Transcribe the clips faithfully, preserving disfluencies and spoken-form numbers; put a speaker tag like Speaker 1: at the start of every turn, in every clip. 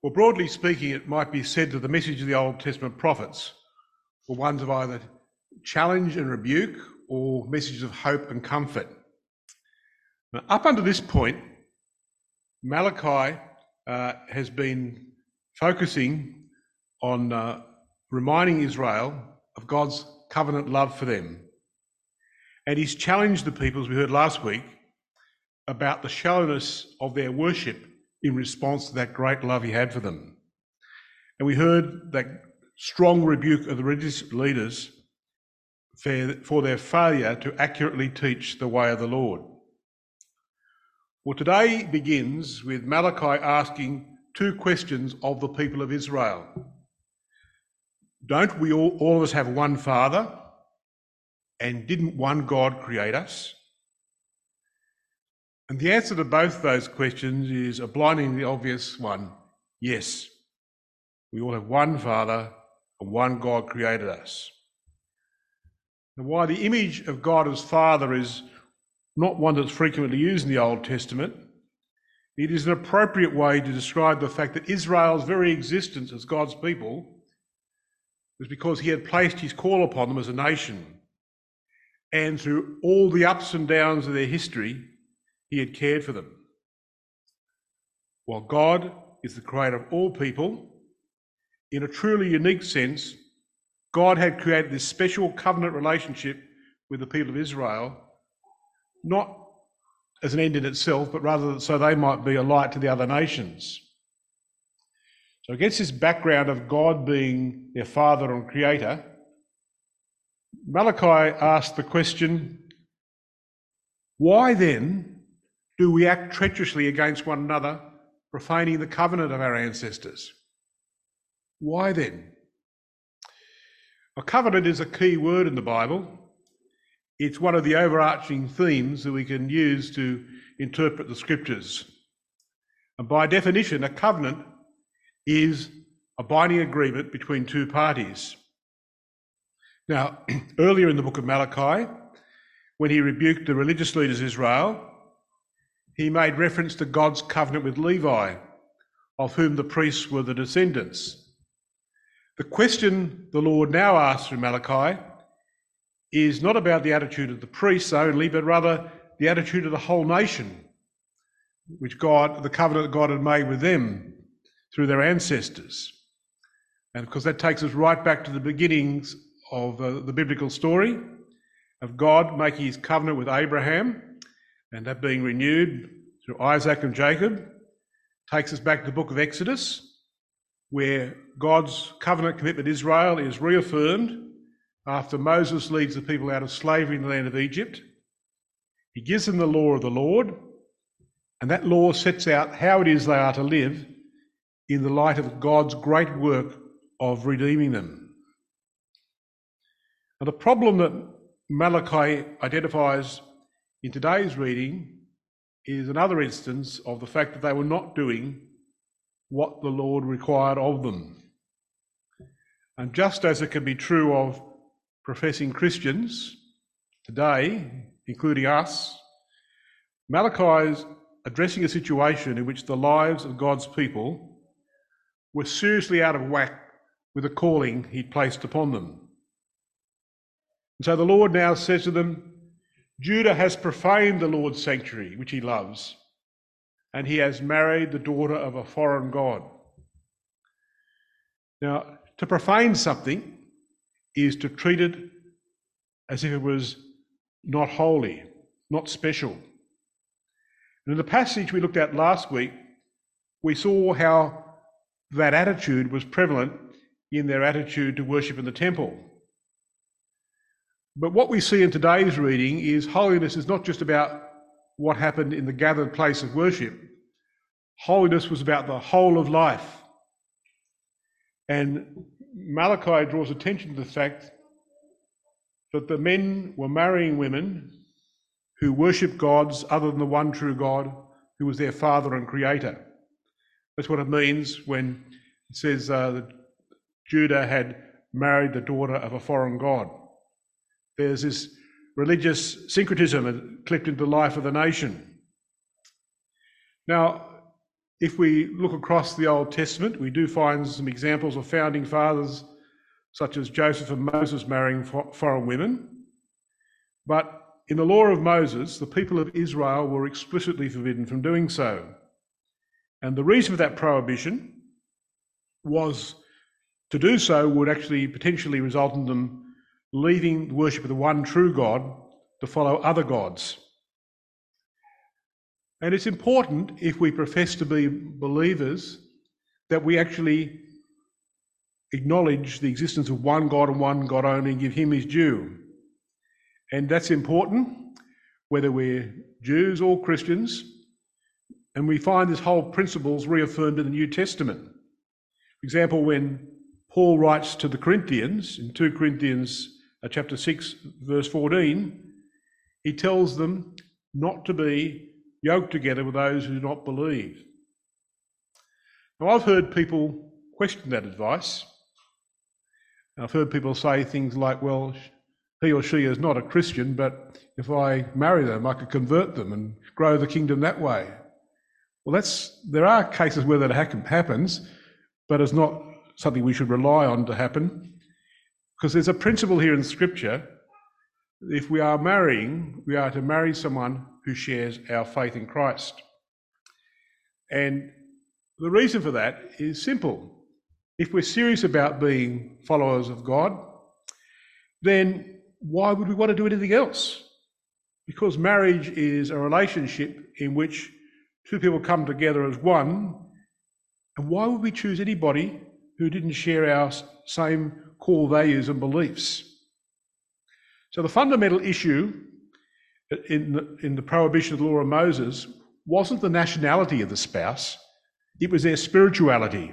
Speaker 1: Well, broadly speaking, it might be said that the message of the Old Testament prophets were ones of either challenge and rebuke or messages of hope and comfort. Now, up until this point, Malachi uh, has been focusing on uh, reminding Israel of God's covenant love for them. And he's challenged the people, as we heard last week, about the shallowness of their worship in response to that great love he had for them. And we heard that strong rebuke of the religious leaders for their failure to accurately teach the way of the Lord. Well, today begins with Malachi asking two questions of the people of Israel. Don't we all, all of us have one Father? And didn't one God create us? And the answer to both those questions is a blindingly obvious one: yes. We all have one Father and one God created us. And while the image of God as Father is not one that's frequently used in the Old Testament, it is an appropriate way to describe the fact that Israel's very existence as God's people was because he had placed his call upon them as a nation. And through all the ups and downs of their history, he had cared for them. While God is the creator of all people, in a truly unique sense, God had created this special covenant relationship with the people of Israel, not as an end in itself, but rather so they might be a light to the other nations. So against this background of God being their Father and Creator, Malachi asked the question, why then do we act treacherously against one another, profaning the covenant of our ancestors? Why then? A covenant is a key word in the Bible. It's one of the overarching themes that we can use to interpret the scriptures. And by definition, a covenant is a binding agreement between two parties. Now, earlier in the book of Malachi, when he rebuked the religious leaders of Israel, he made reference to God's covenant with Levi, of whom the priests were the descendants. The question the Lord now asks through Malachi is not about the attitude of the priests only, but rather the attitude of the whole nation, which God, the covenant that God had made with them through their ancestors. And of course that takes us right back to the beginnings of uh, the biblical story of God making his covenant with Abraham, and that being renewed through Isaac and Jacob. Takes us back to the book of Exodus, where God's covenant commitment to Israel is reaffirmed after Moses leads the people out of slavery in the land of Egypt. He gives them the law of the Lord, and that law sets out how it is they are to live in the light of God's great work of redeeming them. Now, the problem that Malachi identifies in today's reading is another instance of the fact that they were not doing what the Lord required of them. And just as it can be true of professing Christians today, including us, Malachi is addressing a situation in which the lives of God's people were seriously out of whack with the calling he'd placed upon them. And so the Lord now says to them, Judah has profaned the Lord's sanctuary, which he loves, and he has married the daughter of a foreign god. Now, to profane something is to treat it as if it was not holy, not special. And in the passage we looked at last week, we saw how that attitude was prevalent in their attitude to worship in the temple. But what we see in today's reading is holiness is not just about what happened in the gathered place of worship. Holiness was about the whole of life. And Malachi draws attention to the fact that the men were marrying women who worship gods other than the one true God, who was their Father and Creator. That's what it means when it says uh, that Judah had married the daughter of a foreign god. There's this religious syncretism that clipped into the life of the nation. Now, if we look across the Old Testament, we do find some examples of founding fathers such as Joseph and Moses marrying foreign women. But in the law of Moses, the people of Israel were explicitly forbidden from doing so. And the reason for that prohibition was to do so would actually potentially result in them leaving the worship of the one true God to follow other gods. And it's important, if we profess to be believers, that we actually acknowledge the existence of one God and one God only and give him his due. And that's important, whether we're Jews or Christians. And we find this whole principle is reaffirmed in the New Testament. For example, when Paul writes to the Corinthians, in Second Corinthians uh, chapter six, verse fourteen, he tells them not to be yoked together with those who do not believe. Now, I've heard people question that advice. I've heard people say things like, well, he or she is not a Christian, but if I marry them, I could convert them and grow the kingdom that way. Well, that's there are cases where that happens, but it's not something we should rely on to happen, because there's a principle here in Scripture. If we are marrying, we are to marry someone who shares our faith in Christ. And the reason for that is simple. If we're serious about being followers of God, then why would we want to do anything else? Because marriage is a relationship in which two people come together as one, and why would we choose anybody who didn't share our same core values and beliefs? So the fundamental issue in the, in the prohibition of the law of Moses wasn't the nationality of the spouse, it was their spirituality.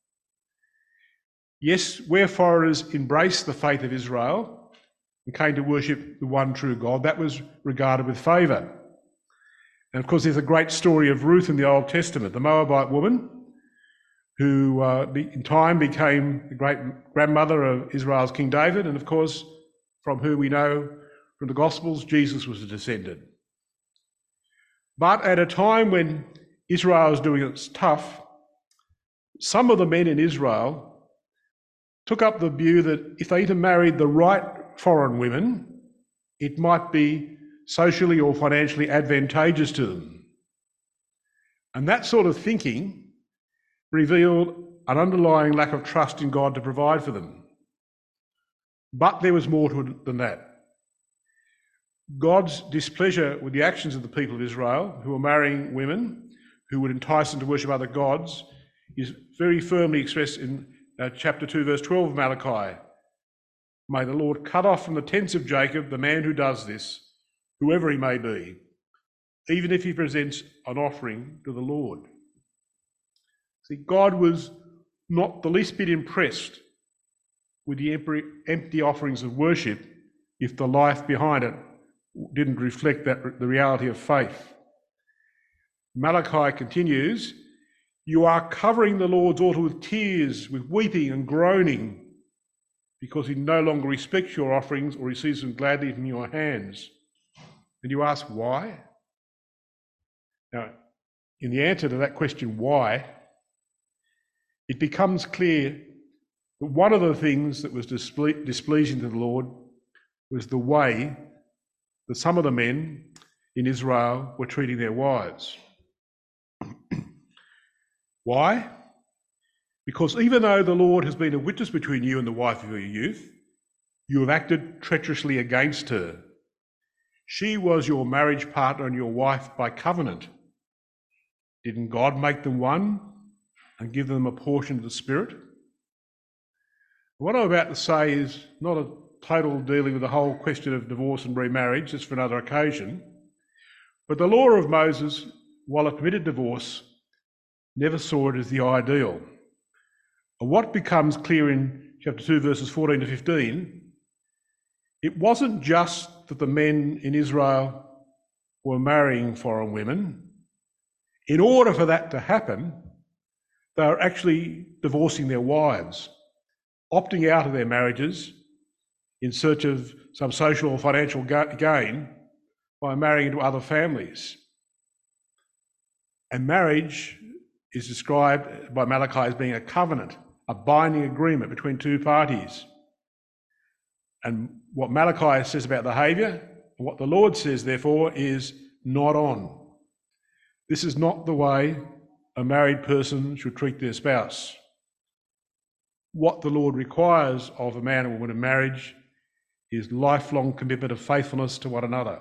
Speaker 1: Yes, where foreigners embraced the faith of Israel and came to worship the one true God, that was regarded with favour. And of course, there's a great story of Ruth in the Old Testament, the Moabite woman, who uh, in time became the great grandmother of Israel's King David, and of course, from who we know from the Gospels, Jesus was a descendant. But at a time when Israel was doing its tough, some of the men in Israel took up the view that if they either married the right foreign women, it might be socially or financially advantageous to them. And that sort of thinking revealed an underlying lack of trust in God to provide for them. But there was more to it than that. God's displeasure with the actions of the people of Israel, who were marrying women who would entice them to worship other gods, is very firmly expressed in uh, chapter two, verse twelve of Malachi. May the Lord cut off from the tents of Jacob the man who does this, whoever he may be, even if he presents an offering to the Lord. See, God was not the least bit impressed with the empty offerings of worship if the life behind it didn't reflect that the reality of faith. Malachi continues, "You are covering the Lord's altar with tears, with weeping and groaning, because he no longer respects your offerings or receives them gladly from your hands." And you ask why? Now, in the answer to that question, why, it becomes clear that one of the things that was disple- displeasing to the Lord was the way that some of the men in Israel were treating their wives. Why? Because even though the Lord has been a witness between you and the wife of your youth, you have acted treacherously against her. She was your marriage partner and your wife by covenant. Didn't God make them one and give them a portion of the Spirit? What I'm about to say is not a total dealing with the whole question of divorce and remarriage, just for another occasion. But the law of Moses, while it permitted divorce, never saw it as the ideal. And what becomes clear in chapter two, verses fourteen to fifteen, it wasn't just that the men in Israel were marrying foreign women. In order for that to happen, they were actually divorcing their wives, opting out of their marriages in search of some social or financial gain by marrying into other families. And marriage is described by Malachi as being a covenant, a binding agreement between two parties. And what Malachi says about behaviour, what the Lord says, therefore, is not on. This is not the way a married person should treat their spouse. What the Lord requires of a man and woman in marriage is lifelong commitment of faithfulness to one another.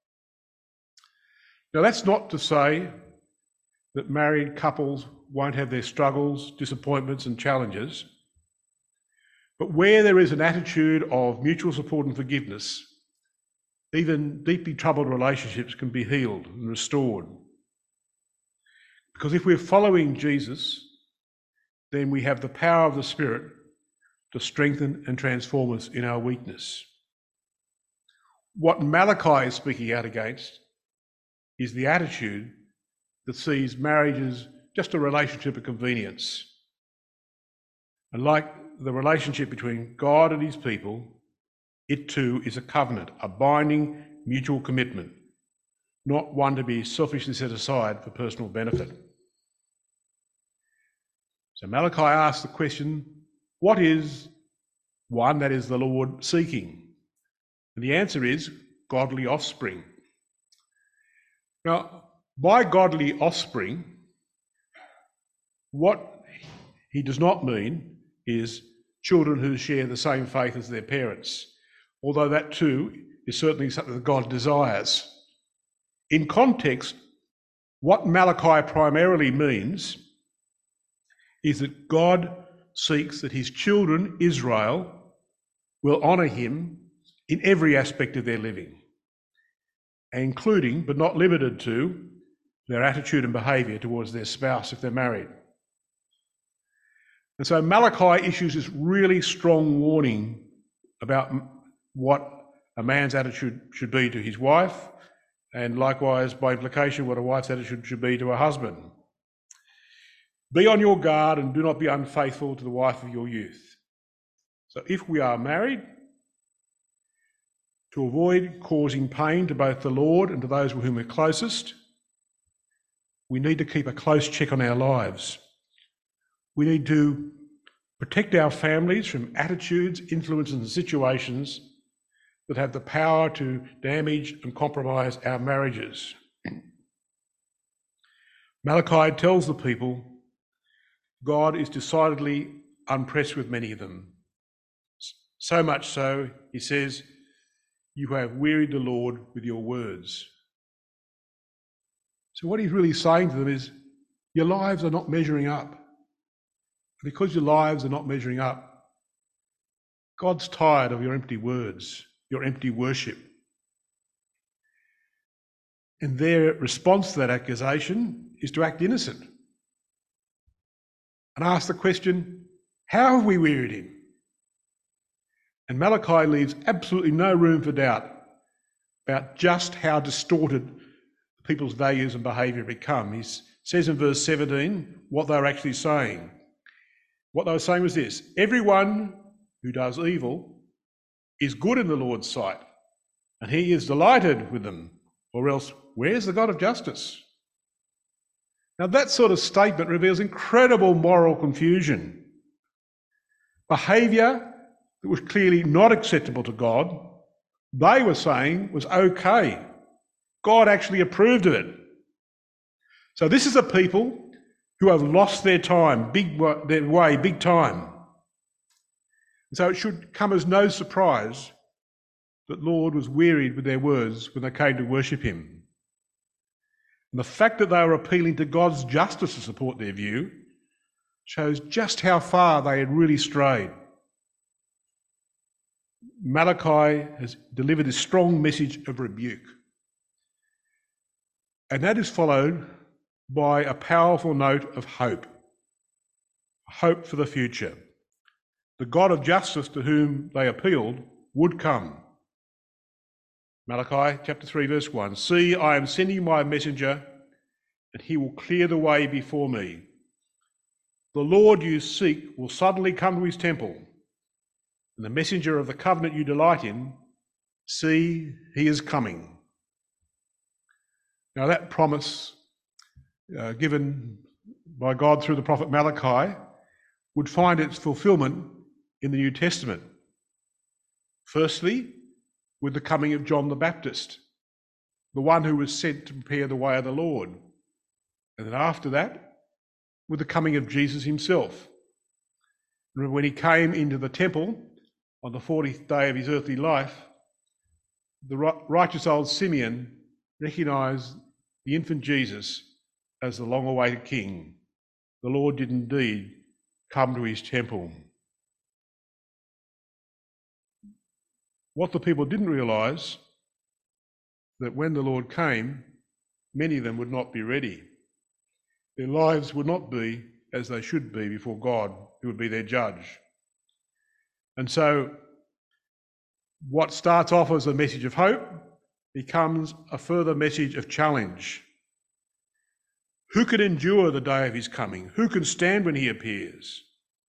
Speaker 1: Now, that's not to say that married couples won't have their struggles, disappointments and challenges, but where there is an attitude of mutual support and forgiveness, even deeply troubled relationships can be healed and restored. Because if we're following Jesus, then we have the power of the Spirit to strengthen and transform us in our weakness. What Malachi is speaking out against is the attitude that sees marriage as just a relationship of convenience. And like the relationship between God and his people, it too is a covenant, a binding mutual commitment, not one to be selfishly set aside for personal benefit. So Malachi asks the question, what is one that is the Lord seeking? And the answer is godly offspring. Now, by godly offspring, what he does not mean is children who share the same faith as their parents, although that too is certainly something that God desires. In context, what Malachi primarily means is that God seeks that his children, Israel, will honour him in every aspect of their living, including, but not limited to, their attitude and behaviour towards their spouse if they're married. And so Malachi issues this really strong warning about what a man's attitude should be to his wife, and likewise, by implication, what a wife's attitude should be to her husband. Be on your guard and do not be unfaithful to the wife of your youth. So if we are married, to avoid causing pain to both the Lord and to those with whom we're closest, we need to keep a close check on our lives. We need to protect our families from attitudes, influences and situations that have the power to damage and compromise our marriages. Malachi tells the people God is decidedly unimpressed with many of them. So much so, he says, you have wearied the Lord with your words. So what he's really saying to them is, your lives are not measuring up. Because your lives are not measuring up, God's tired of your empty words, your empty worship. And their response to that accusation is to act innocent and ask the question, how have we wearied him? And Malachi leaves absolutely no room for doubt about just how distorted people's values and behaviour become. He says in verse seventeen what they're actually saying. What they were saying was this: everyone who does evil is good in the Lord's sight, and he is delighted with them, or else where's the God of justice? Now that sort of statement reveals incredible moral confusion. Behaviour that was clearly not acceptable to God, they were saying was okay. God actually approved of it. So this is a people who have lost their time, big their way, big time. And so it should come as no surprise that Lord was wearied with their words when they came to worship him. And the fact that they were appealing to God's justice to support their view shows just how far they had really strayed. Malachi has delivered a strong message of rebuke. And that is followed by a powerful note of hope. Hope for the future. The God of justice to whom they appealed would come. Malachi chapter three verse one. See, I am sending my messenger, and he will clear the way before me. The Lord you seek will suddenly come to his temple, and the messenger of the covenant you delight in, see, he is coming. Now that promise uh, given by God through the prophet Malachi would find its fulfilment in the New Testament. Firstly, with the coming of John the Baptist, the one who was sent to prepare the way of the Lord. And then after that, with the coming of Jesus himself. Remember when he came into the temple on the fortieth day of his earthly life, the righteous old Simeon recognised the infant Jesus as the long-awaited king. The Lord did indeed come to his temple. What the people didn't realise, that when the Lord came, many of them would not be ready. Their lives would not be as they should be before God, who would be their judge. And so what starts off as a message of hope becomes a further message of challenge. Who can endure the day of his coming? Who can stand when he appears?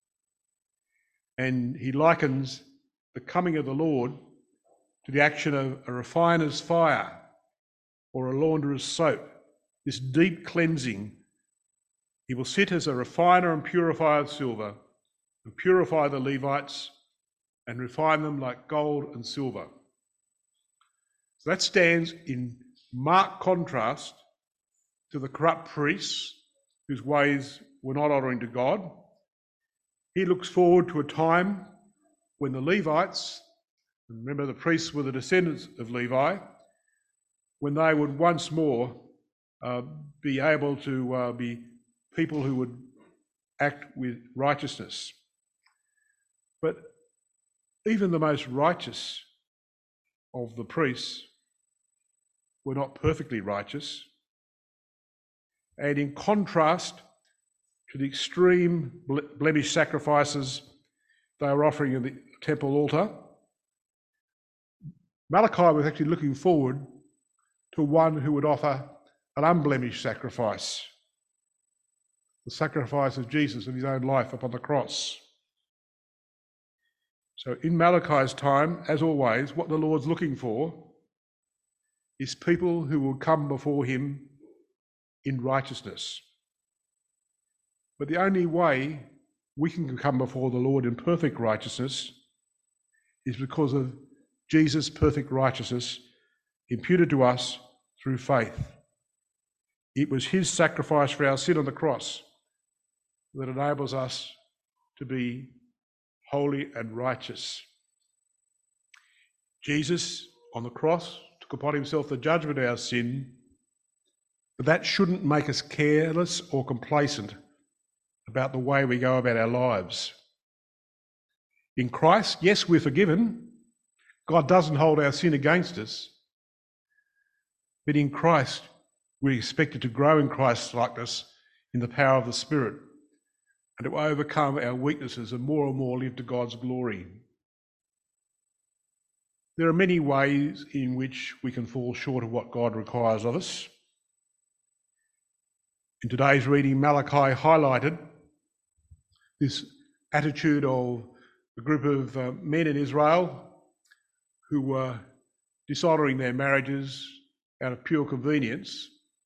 Speaker 1: And he likens the coming of the Lord to the action of a refiner's fire or a launderer's soap, this deep cleansing. He will sit as a refiner and purifier of silver, and purify the Levites and refine them like gold and silver. So that stands in marked contrast to the corrupt priests whose ways were not honouring to God. He looks forward to a time when the Levites, remember the priests were the descendants of Levi, when they would once more uh, be able to uh, be people who would act with righteousness. But even the most righteous of the priests were not perfectly righteous. And in contrast to the extreme blemish sacrifices they were offering in the temple altar, Malachi was actually looking forward to one who would offer an unblemished sacrifice, the sacrifice of Jesus of his own life upon the cross. So in Malachi's time, as always, what the Lord's looking for is people who will come before him in righteousness. But the only way we can come before the Lord in perfect righteousness is because of Jesus' perfect righteousness imputed to us through faith. It was his sacrifice for our sin on the cross that enables us to be holy and righteous. Jesus on the cross took upon himself the judgment of our sin, but that shouldn't make us careless or complacent about the way we go about our lives. In Christ, yes, we're forgiven. God doesn't hold our sin against us. But in Christ, we're expected to grow in Christ's likeness in the power of the Spirit and to overcome our weaknesses and more and more live to God's glory. There are many ways in which we can fall short of what God requires of us. In today's reading, Malachi highlighted this attitude of a group of uh, men in Israel who were dishonouring their marriages out of pure convenience.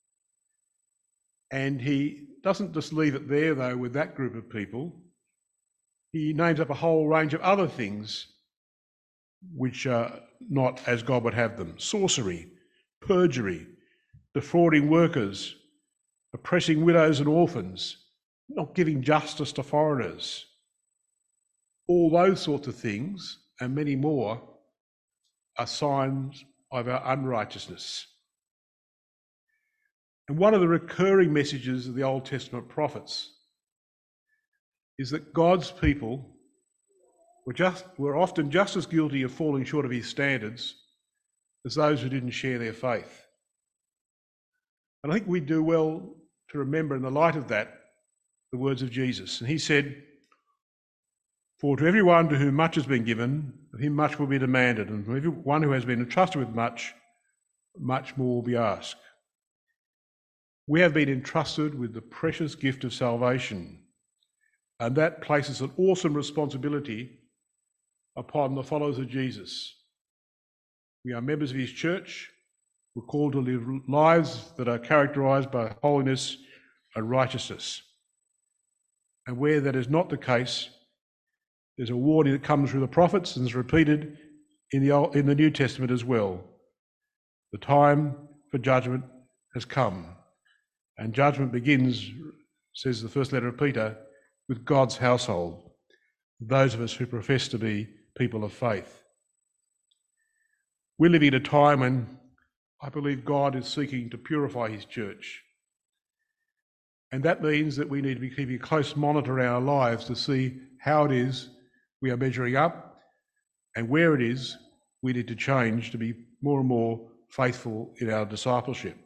Speaker 1: And he doesn't just leave it there, though, with that group of people. He names up a whole range of other things which are not as God would have them. Sorcery, perjury, defrauding workers, oppressing widows and orphans, not giving justice to foreigners. All those sorts of things, and many more, are signs of our unrighteousness. And one of the recurring messages of the Old Testament prophets is that God's people were just were often just as guilty of falling short of his standards as those who didn't share their faith. And I think we do well to remember in the light of that the words of Jesus. And he said, "For to everyone to whom much has been given, of him much will be demanded, and from everyone who has been entrusted with much, much more will be asked." We have been entrusted with the precious gift of salvation, and that places an awesome responsibility upon the followers of Jesus. We are members of his church. We're called to live lives that are characterised by holiness and righteousness. And where that is not the case, there's a warning that comes through the prophets and is repeated in the Old, in the New Testament as well. The time for judgment has come. And judgment begins, says the first letter of Peter, with God's household, those of us who profess to be people of faith. We're living at a time when I believe God is seeking to purify his church. And that means that we need to be keeping a close monitor in our lives to see how it is we are measuring up, and where it is we need to change to be more and more faithful in our discipleship.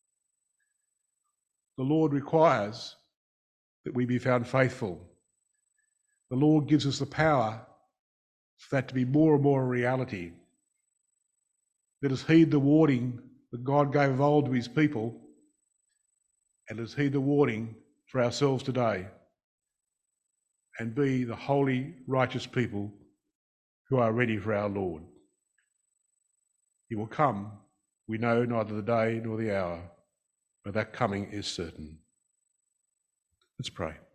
Speaker 1: The Lord requires that we be found faithful. The Lord gives us the power for that to be more and more a reality. Let us heed the warning that God gave of old to his people, and let us heed the warning for ourselves today, and be the holy, righteous people who are ready for our Lord. He will come, we know neither the day nor the hour, but that coming is certain. Let's pray.